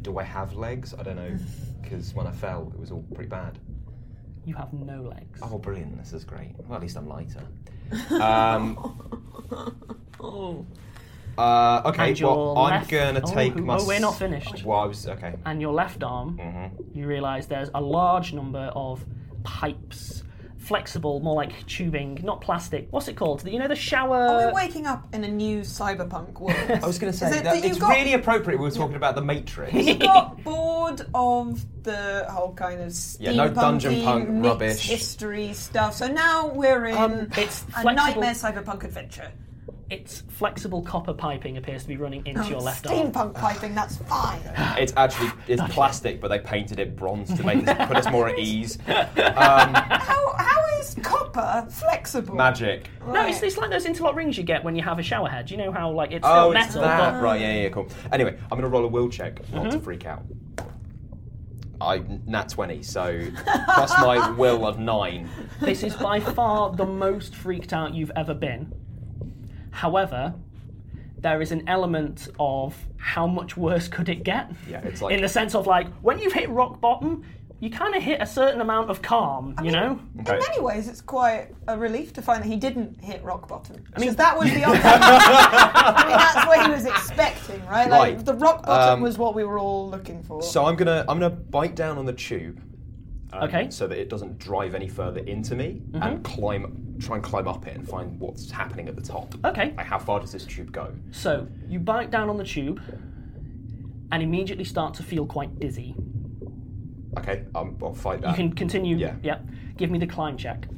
do I have legs? I don't know, because when I fell, it was all pretty bad. You have no legs. Oh, brilliant! This is great. Well, at least I'm lighter. Um, oh. Uh, okay, And your well, I'm left- gonna oh, take who- my. oh, we're not s- finished. Well, I was okay. And your left arm, Mm-hmm. you realise there's a large number of pipes, flexible, more like tubing, not plastic. What's it called? You know the shower. Are we waking up in a new cyberpunk world? I was going to say Is it that that you've it's got- really appropriate. We were talking about the Matrix. You got bored of the whole kind of Yeah, no dungeon steampunky punk mixed rubbish. history stuff. So now we're in Um, it's a flexible- nightmare cyberpunk adventure. Its flexible copper piping appears to be running into Oh, your left arm. steampunk piping, that's fine. It's actually it's plastic, but they painted it bronze to make us put us more at ease. Um, How, how is copper flexible? magic. No, it's, it's like those interlock rings you get when you have a shower head. You know how like it's Oh, still it's metal, that. but Right, yeah, yeah, cool. Anyway, I'm going to roll a will check, not Mm-hmm. to freak out. I nat twenty, so plus my will of nine. this is by far the most freaked out you've ever been. However, there is an element of how much worse could it get? Yeah, it's like- in the sense of like when you've hit rock bottom, you kind of hit a certain amount of calm, you know? Okay. In many ways, it's quite a relief to find that he didn't hit rock bottom. Because mean- that was the opposite. I mean, that's what he was expecting, right? Like, Right. the rock bottom Um, was what we were all looking for. So I'm gonna I'm gonna bite down on the tube. um, Okay. So that it doesn't drive any further into me, Mm-hmm. and climb, try and climb up it and find what's happening at the top. Okay. Like how far does this tube go? So you bite down on the tube and immediately start to feel quite dizzy. Okay, um, I'll fight that. You can continue. Yeah. Yep. Give me the climb check.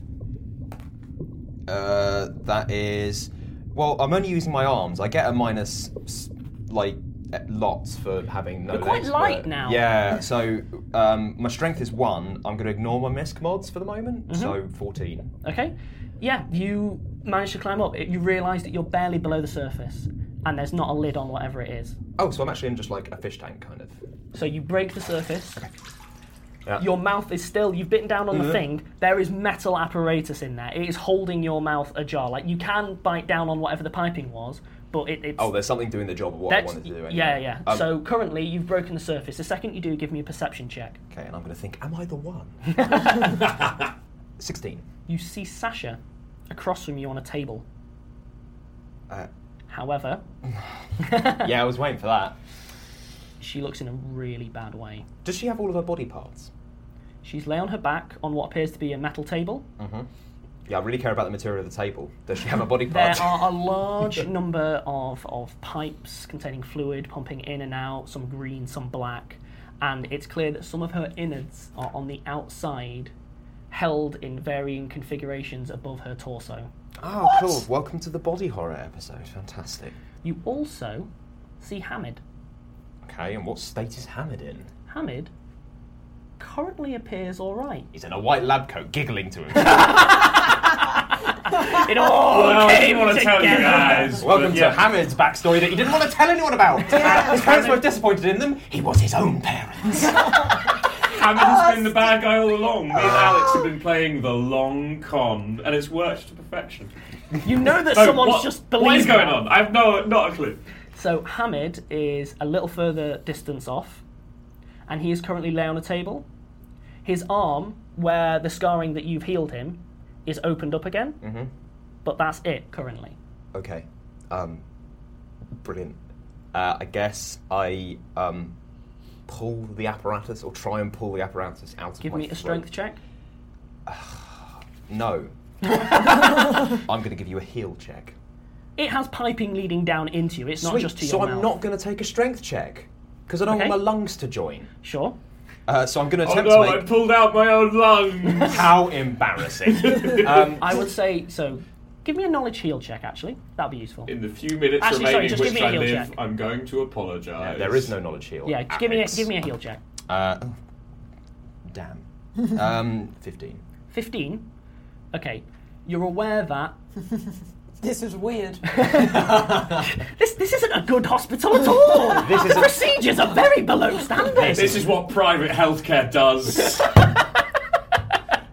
Uh, that is. Well, I'm only using my arms. I get a minus, s- like, eh, lots for having no You're quite legs, light but- now. Yeah, so um, my strength is one. I'm going to ignore my misc mods for the moment, Mm-hmm. so fourteen. Okay. Yeah, you manage to climb up. It- You realise that you're barely below the surface, and there's not a lid on whatever it is. Oh, so I'm actually in just like a fish tank, kind of. So you break the surface. Yeah. Your mouth is still, you've bitten down on the thing, there is metal apparatus in there. It is holding your mouth ajar. Like, you can bite down on whatever the piping was, but it, it's... Oh, there's something doing the job of what I that's- wanted to do. Anyway. Yeah, yeah. Um, so currently, you've broken the surface. The second you do, give me a perception check. Okay, and I'm going to think, am I the one? sixteen. You see Sasha across from you on a table. Uh, However, yeah, I was waiting for that. she looks in a really bad way. Does she have all of her body parts? She's lay on her back on what appears to be a metal table. Yeah, I really care about the material of the table. Does she have a body There part? are a large number of, of pipes containing fluid pumping in and out, some green, some black, and it's clear that some of her innards are on the outside, held in varying configurations above her torso. Oh, cool. Welcome to the body horror episode. Fantastic. You also see Hamid. Okay, and what state is Hamid in? Hamid currently appears all right. He's in a white lab coat, giggling to him. It all Well, I came didn't want to tell you together. guys. Welcome but yeah. to Hamid's backstory that he didn't want to tell anyone about. His parents were disappointed in them. He was his own parents. Hamid has been the bad guy all along. Me and Alex have been playing the long con, and it's worked to perfection. You know that So someone's what- just What believed is going that. on? I've no, not a clue. So Hamid is a little further distance off, and he is currently lay on a table. His arm, where the scarring that you've healed him, is opened up again, Mm-hmm. but that's it currently. Okay. Um, brilliant. Uh, I guess I um, pull the apparatus, or try and pull the apparatus out of Give my me a throat. strength check. No. I'm going to give you a heal check. It has piping leading down into you. It's not Sweet. just to your so mouth. I'm not going to take a strength check because I don't Okay. want my lungs to join. Sure. Uh, so I'm going to Oh attempt no, to I make. pulled out my own lungs. How embarrassing! um, I would say so. Give me a knowledge heal check. Actually, that'd be useful. In the few minutes Actually, sorry, remaining just give which me a I heal live, check. I'm going to apologise. there is no knowledge heal. Yeah, just give me a, Alex. give me a heal check. Uh, oh, damn. Um, fifteen. Fifteen. Okay, you're aware that This is weird. this this isn't a good hospital at all. This is the a- procedures are very below standard. This is what private healthcare does. I'm,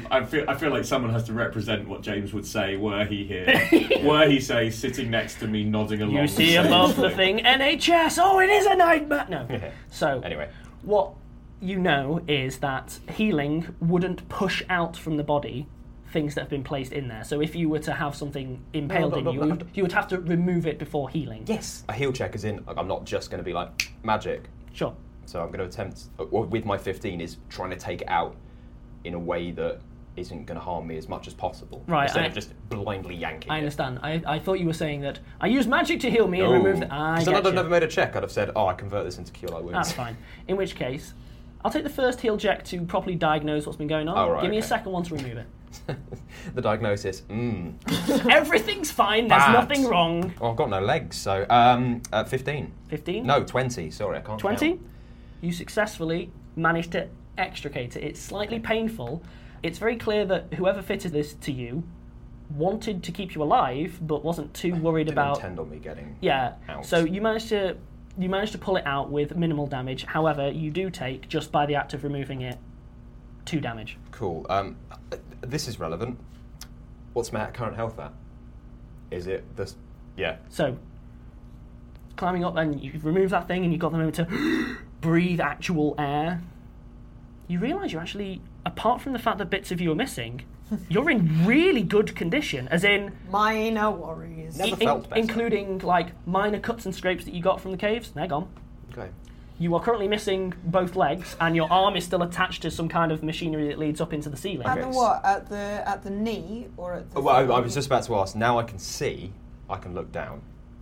I feel I feel like someone has to represent what James would say were he here. Were he, say, sitting next to me nodding along. You see above the thing, N H S, oh, it is a nightmare! No. So, Anyway. what you know is that healing wouldn't push out from the body things that have been placed in there. So if you were to have something impaled No, no, in no, you, no. you would have to remove it before healing. Yes. A heal check is in, like, I'm not just going to be like, magic. Sure. So I'm going to attempt, or with my fifteen, is trying to take it out in a way that isn't going to harm me as much as possible. Right, Instead I- of just blindly yanking I it. understand. I, I thought you were saying that I use magic to heal me and No. remove the... I Because get I'd have you. never made a check. I'd have said, oh, I convert this into cure light wounds. That's fine. In which case, I'll take the first heal check to properly diagnose what's been going on. Oh, right, Give me a okay. second one to remove it. The diagnosis, mm. Everything's fine, there's Bad. nothing wrong. Oh, I've got no legs, so um, uh, fifteen. fifteen? No, twenty. Sorry, I can't twenty? count. You successfully managed to extricate it. It's slightly painful. It's very clear that whoever fitted this to you wanted to keep you alive, but wasn't too worried Didn't about... intend on me getting Yeah, out. so you managed to you managed to pull it out with minimal damage. However, you do take, just by the act of removing it, two damage. Cool. Um, uh, this is relevant. What's my current health at? Is it this? Yeah. So, climbing up, and you remove that thing, and you've got the moment to breathe actual air. You realise you're actually, apart from the fact that bits of you are missing, you're in really good condition, as in... Minor worries. Never in- felt better. including, like, minor cuts and scrapes that you got from the caves. They're gone. Okay. You are currently missing both legs, and your arm is still attached to some kind of machinery that leads up into the ceiling. At the what? At the at the knee or at the? Oh, well, I, I was just about to ask. Now I can see. I can look down.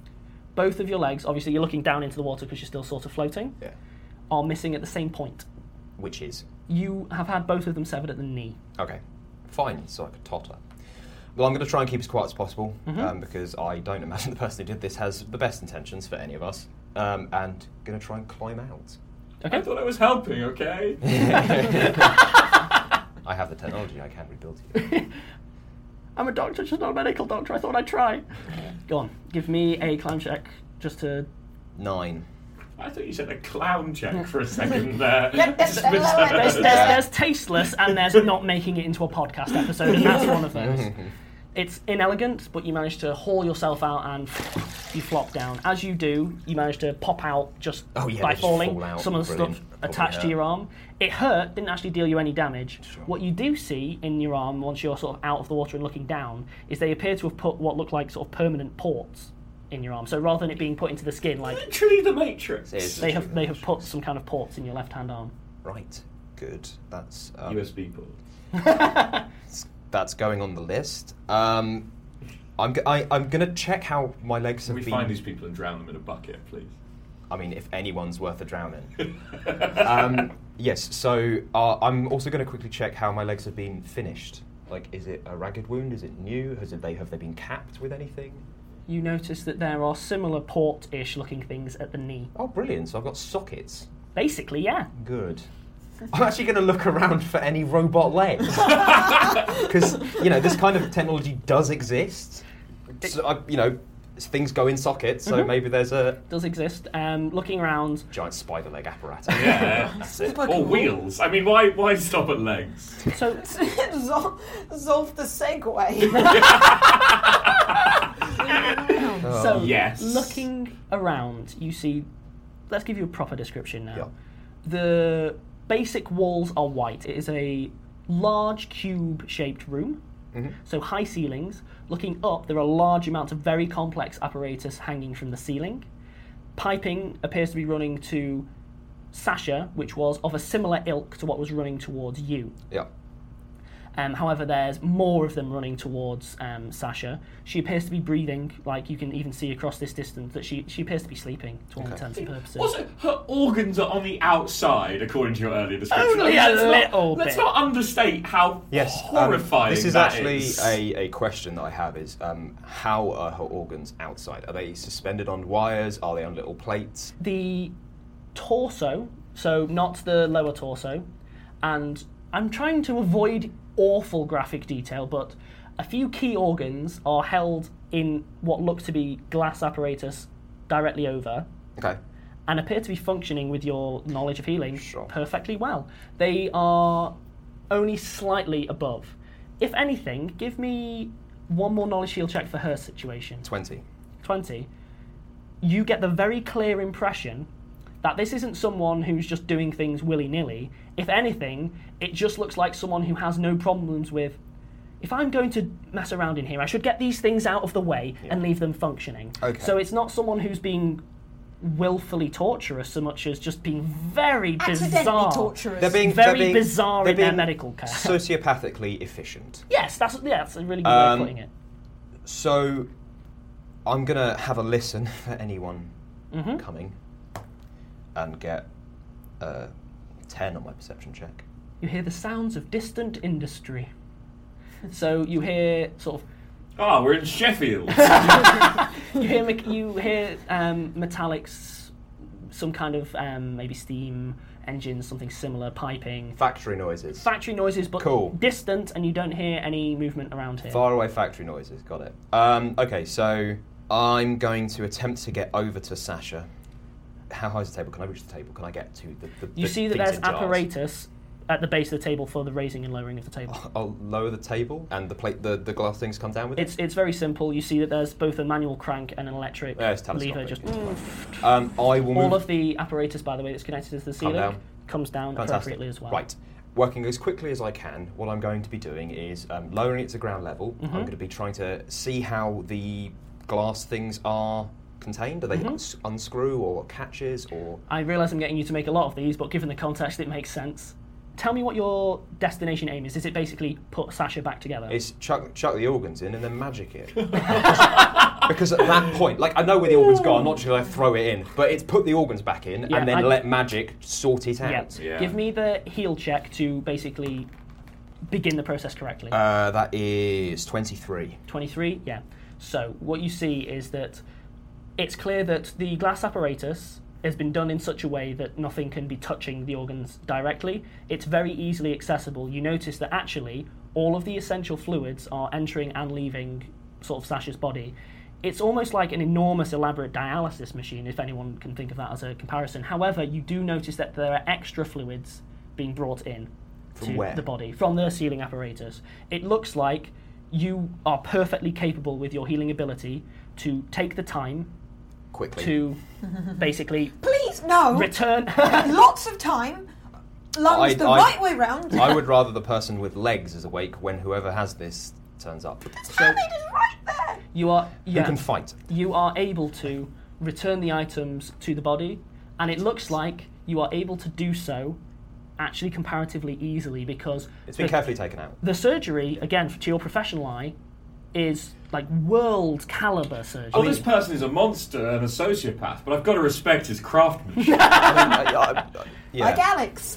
Both of your legs, obviously you're looking down into the water because you're still sort of floating, Yeah. are missing at the same point. Which is You have had both of them severed at the knee. okay. Fine. So I could totter. Well, I'm going to try and keep as quiet as possible Mm-hmm. um, because I don't imagine the person who did this has the best intentions for any of us. Um, and going to try and climb out. Okay. I thought I was helping, okay? I have the technology. I can rebuild you. I'm a doctor, just not a medical doctor. I thought I'd try. Go on, give me a climb check just to... Nine. I thought you said a clown check for a second there. Yep, that's Just the mis- lower- There's, there's, there's tasteless and there's not making it into a podcast episode, and that's one of those. It's inelegant, but you manage to haul yourself out and you flop down. As you do, you manage to pop out just Oh, yeah, by they just falling. fall out. Some of the Brilliant. stuff Probably attached to hurt. your arm. It hurt, didn't actually deal you any damage. Sure. What you do see in your arm, once you're sort of out of the water and looking down, is they appear to have put what look like sort of permanent ports in your arm. So rather than it being put into the skin, like Literally the Matrix. It is they have literally they have put some kind of ports in your left-hand arm. Right. Good. That's um, U S B port. that's going on the list. Um, I'm g- I, I'm going to check how my legs Can have we been. find these people and drown them in a bucket, please? I mean, if anyone's worth a drowning. um, yes. So uh, I'm also going to quickly check how my legs have been finished. Like, is it a ragged wound? Is it new? Has it, they have they been capped with anything? You notice that there are similar port-ish looking things at the knee. Oh, brilliant! So I've got sockets. Basically, yeah. Good. I'm actually going to look around for any robot legs because you know this kind of technology does exist. So, I, you know, things go in sockets, so Mhm. maybe there's a Does exist. Um, looking around, giant spider leg apparatus. Yeah. That's it. Like Or a- wheels. I mean, why why stop at legs? so Zol- Zolf the Segway. so Yes. looking around, you see. Let's give you a proper description now. Yeah. The basic walls are white. It is a large cube-shaped room. Mm-hmm. So high ceilings. Looking up, there are large amounts of very complex apparatus hanging from the ceiling. Piping appears to be running to Sasha, which was of a similar ilk to what was running towards you. Yeah. Um, however, there's more of them running towards um, Sasha. She appears to be breathing, like you can even see across this distance that she, she appears to be sleeping to all Okay. intents and purposes. Also, her organs are on the outside, according to your earlier description. Only I a mean, let's little not, Let's bit. not understate how Yes. um, horrifying this is that actually is. A, a question that I have: is um, how are her organs outside? Are they suspended on wires? Are they on little plates? The torso, so not the lower torso, and I'm trying to avoid awful graphic detail, but a few key organs are held in what look to be glass apparatus directly over, Okay. and appear to be functioning with your knowledge of healing Sure. perfectly well. They are only slightly above. If anything, give me one more knowledge shield check for her situation. twenty. twenty. You get the very clear impression that this isn't someone who's just doing things willy-nilly. If anything, it just looks like someone who has no problems with, if I'm going to mess around in here, I should get these things out of the way yeah. and leave them functioning. Okay. So it's not someone who's being willfully torturous so much as just being very bizarre. torturous. They're being very they're being, bizarre they're in their being medical care. Sociopathically efficient. Yes, that's yeah, that's a really good Um, way of putting it. So, I'm gonna have a listen for anyone Mm-hmm. coming, and get a ten on my perception check. You hear the sounds of distant industry. So you hear sort of Oh, we're in Sheffield. you hear me- you hear um, metallics, some kind of um, maybe steam engines, something similar, piping. Factory noises. Factory noises, but Cool. distant, and you don't hear any movement around here. Far away factory noises. Got it. Um, okay, so I'm going to attempt to get over to Sasha. How high is the table? Can I reach the table? Can I get to the? the You the see that things there's in jars? apparatus at the base of the table for the raising and lowering of the table. I'll lower the table and the plate, the, the glass things come down with It's it. it's very simple. You see that there's both a manual crank and an electric Yeah, it's lever. telescopic. Just It's Um, I will move. all of the apparatus, by the way, that's connected to the ceiling down. comes down Fantastic. appropriately as well. Right. Working as quickly as I can, what I'm going to be doing is um, lowering it to ground level. Mm-hmm. I'm going to be trying to see how the glass things are contained. Are they Mm-hmm. uns- unscrew or catches or... I realise I'm getting you to make a lot of these, but given the context, it makes sense. Tell me what your destination aim is. Is it basically put Sasha back together? It's chuck, chuck the organs in and then magic it. Because at that point, like, I know where the organs go, I'm not just going to throw it in, but it's put the organs back in Yeah, and then I- let magic sort it yeah. out. Yeah. Give me the heal check to basically begin the process correctly. Uh, that is twenty-three. twenty-three, yeah. So what you see is that it's clear that the glass apparatus has been done in such a way that nothing can be touching the organs directly. It's very easily accessible. You notice that actually all of the essential fluids are entering and leaving sort of Sasha's body. It's almost like an enormous elaborate dialysis machine, if anyone can think of that as a comparison. However, you do notice that there are extra fluids being brought in From to where? the body from the sealing apparatus. It looks like you are perfectly capable with your healing ability to take the time Quickly. to basically Please, no. return. Lots of time. Lungs I- the I- right way round. I would rather the person with legs is awake when whoever has this turns up. Hamid is right there. You are Who yeah, can fight? you are able to return the items to the body, and it looks like you are able to do so actually comparatively easily because It's been the, carefully taken out. the surgery, again, to your professional eye, is like world caliber surgery. Oh, this person is a monster and a sociopath, but I've got to respect his craftsmanship. I mean, I- I- yeah. Like Alex.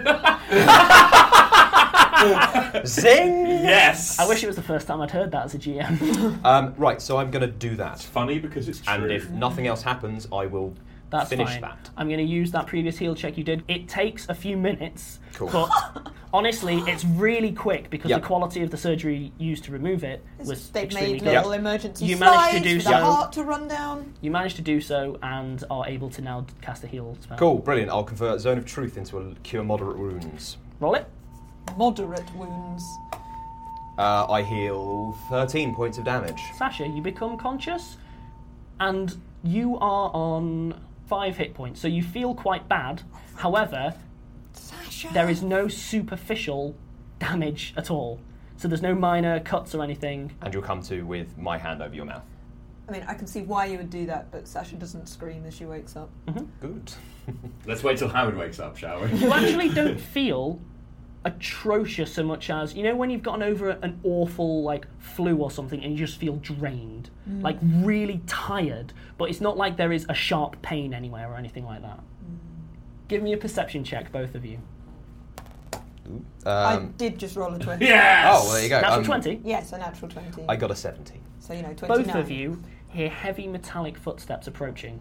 Zing! Yes! I wish it was the first time I'd heard that as a G M. Um, right, so I'm going to do that. Funny because it's true. And if nothing else happens, I will That's finish fine. that. I'm going to use that previous heal check you did. It takes a few minutes, Cool. but honestly, it's really quick because Yep. the quality of the surgery used to remove it was They've extremely made good. little emergency You managed to slides do for so. the heart to run down. You managed to do so and are able to now cast a heal spell. Cool, brilliant. I'll convert Zone of Truth into a cure moderate wounds. Roll it. Moderate wounds. Uh, I heal thirteen points of damage. Sasha, you become conscious and you are on five hit points, so you feel quite bad. However, Sasha. there is no superficial damage at all. So there's no minor cuts or anything. And you'll come to with my hand over your mouth. I mean, I can see why you would do that, but Sasha doesn't scream as she wakes up. Good. Let's wait till Howard wakes up, shall we? You actually don't feel atrocious so much as, you know, when you've gotten over an awful like flu or something and you just feel drained, like really tired, but it's not like there is a sharp pain anywhere or anything like that. Give me a perception check, both of you. I Um, did just roll a twenty. Yes! oh, well, there you go. Natural Um, twenty. Yes, a natural twenty. I got a seventeen. So, you know, twenty-nine. Both of you hear heavy metallic footsteps approaching.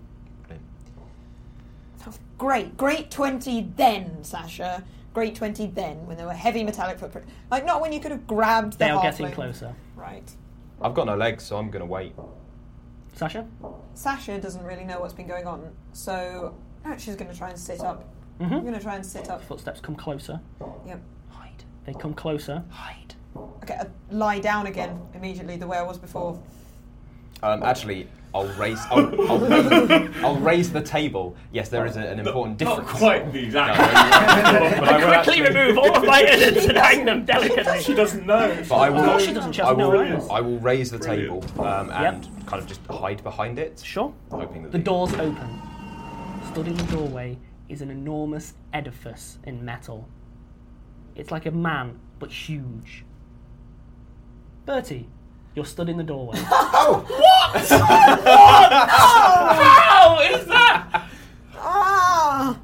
Great, great twenty then, Sasha. Great twenty then, when there were heavy metallic footprints. Like, not when you could have grabbed the They are halfling. getting closer. Right. I've got no legs, so I'm going to wait. Sasha? Sasha doesn't really know what's been going on, so no, she's going to try and sit up. Mm-hmm. I'm going to try and sit up. Footsteps come closer. Yep. Hide. They come closer. Hide. Okay, uh, lie down again immediately the way I was before. Um, actually, I'll raise. I'll, I'll, I'll raise the table. Yes, there is a, an important Not difference. quite the exact way. But I will Quickly actually- remove all of my innards and hang them delicately. She doesn't know. But I will. Of course she doesn't, she has I will, no eyes. I will raise the Brilliant. table um, Yep. and kind of just hide behind it. Sure. Hoping that The doors open. Stood in the doorway is an enormous edifice in metal. It's like a man, but huge. Bertie, you're stood in the doorway. How is that? Ah!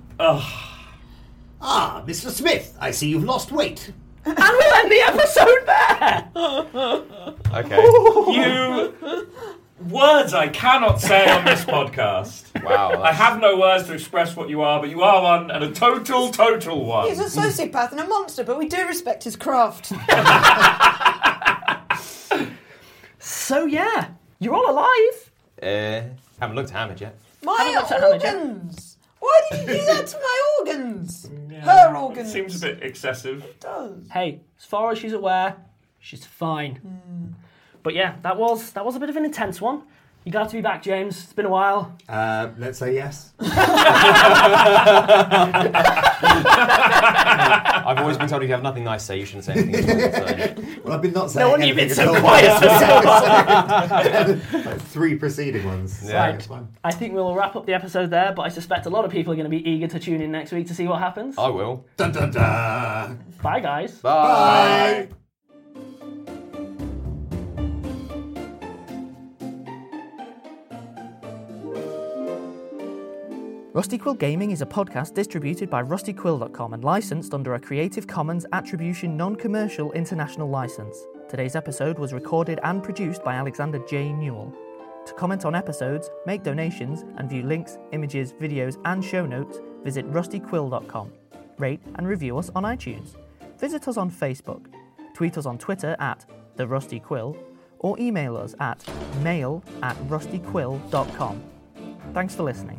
Ah, Mister Smith, I see you've lost weight. And we'll end the episode there! Okay. You words I cannot say on this podcast. Wow. I that's- have no words to express what you are, but you are one, and a total, total one. He's a sociopath and a monster, but we do respect his craft. So yeah, you're all alive. Uh, haven't looked at Hamid yet. My Haven't looked at Hamid yet. organs! Why did you do that to my organs? Her organs. It seems a bit excessive. It does. Hey, as far as she's aware, she's fine. But yeah, that was that was a bit of an intense one. You glad to be back, James? It's been a while. Uh, let's say yes. I've always been told if you have nothing nice to say, you shouldn't say anything at all. So. Well, I've been not saying No wonder you've been anything so at all. quiet for so long. Like three preceding ones. So Yeah. it's fine. I think we'll wrap up the episode there, but I suspect a lot of people are going to be eager to tune in next week to see what happens. I will. Dun, dun, dun. Bye, guys. Bye. Rusty Quill Gaming is a podcast distributed by rusty quill dot com and licensed under a Creative Commons Attribution Non-Commercial International License. Today's episode was recorded and produced by Alexander J. Newell. To comment on episodes, make donations, and view links, images, videos, and show notes, visit rusty quill dot com. Rate and review us on iTunes. Visit us on Facebook. Tweet us on Twitter at The Rusty Quill, or email us at mail at rusty quill dot com. Thanks for listening.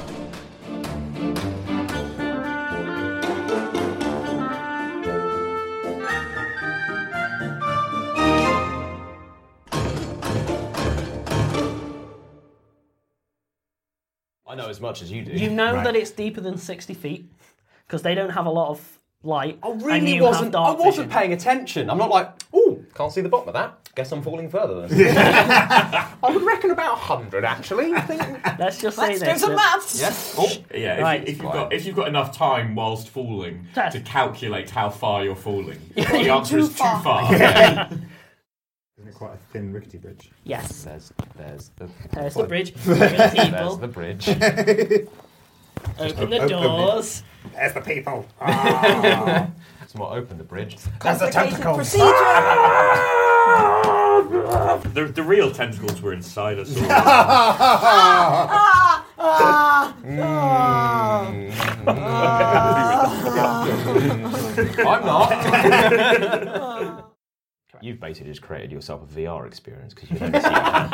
I know as much as you do. You know Right. that it's deeper than sixty feet because they don't have a lot of light. I and really you have wasn't. I dark wasn't vision. paying attention. I'm not like, ooh, can't see the bottom of that. Guess I'm falling further then. I would reckon about a hundred actually. I think. Let's just say Let's do this. some that- maths. Yes. Oh. Yeah, if, Right. you, if you've got if you've got enough time whilst falling Test. to calculate how far you're falling, the Yeah, answer too is far. too far. Isn't it quite a thin, rickety bridge? Yes. There's, there's the. There's the bridge. There's the There's people. the bridge. Open the open it. doors. There's the people. Ah. Someone open the bridge. That's the Complicated tentacles. procedure. the, the real tentacles were inside us all. Ah, ah, I'm not. You've basically just created yourself a V R experience because you don't see your hands.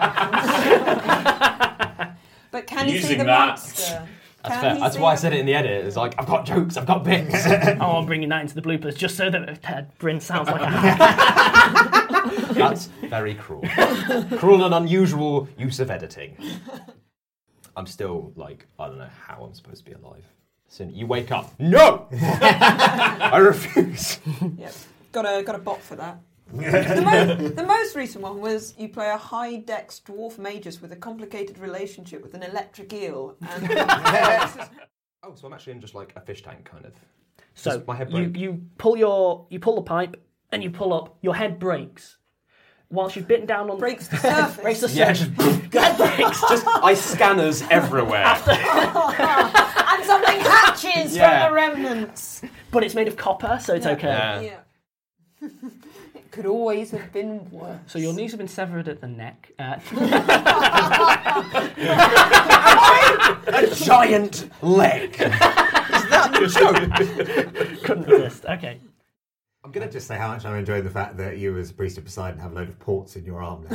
But can you see Using the that. monster? That's Can fair. he That's see why I the- said it in the edit. It's like, I've got jokes, I've got bits. Oh, I'm bringing that into the bloopers just so that Ted Bryn sounds like a hack. That's very cruel. Cruel and unusual use of editing. I'm still like, I don't know how I'm supposed to be alive. So you wake up. No! I refuse. Yep. Got a got a bot for that. the, mo- the most recent one was you play a high-dex dwarf magus with a complicated relationship with an electric eel. And Oh, so I'm actually in just like a fish tank kind of. So Does my head you, break? you pull your you pull the pipe and you pull up. Your head breaks. Whilst you've bitten down on breaks the surface. breaks the Yeah, surface. just Your head breaks. just eye scanners everywhere. and something hatches Yeah. from the remnants. But it's made of copper, so it's okay. Yeah. Yeah. It could always have been worse. So your knees have been severed at the neck. Uh, A giant leg. Is that the joke? couldn't resist. Okay. I'm going to just say how much I'm enjoying the fact that you, as a priest of Poseidon, have a load of ports in your arm now.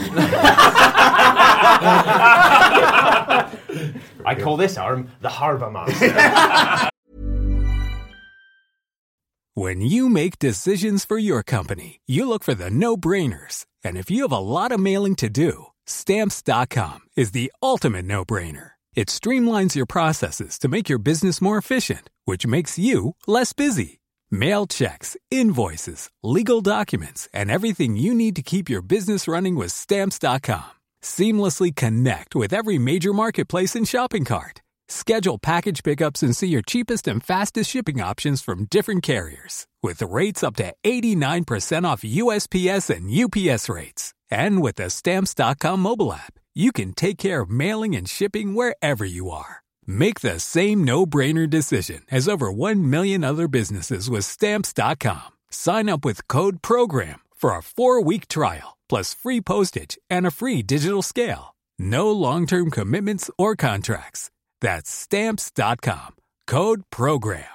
I call this arm the Harbour Master. When you make decisions for your company, you look for the no-brainers. And if you have a lot of mailing to do, Stamps dot com is the ultimate no-brainer. It streamlines your processes to make your business more efficient, which makes you less busy. Mail checks, invoices, legal documents, and everything you need to keep your business running with Stamps dot com. Seamlessly connect with every major marketplace and shopping cart. Schedule package pickups and see your cheapest and fastest shipping options from different carriers, with rates up to eighty-nine percent off U S P S and U P S rates. And with the Stamps dot com mobile app, you can take care of mailing and shipping wherever you are. Make the same no-brainer decision as over one million other businesses with Stamps dot com. Sign up with code PROGRAM for a four-week trial, plus free postage and a free digital scale. No long-term commitments or contracts. That's Stamps dot com. Code PROGRAM.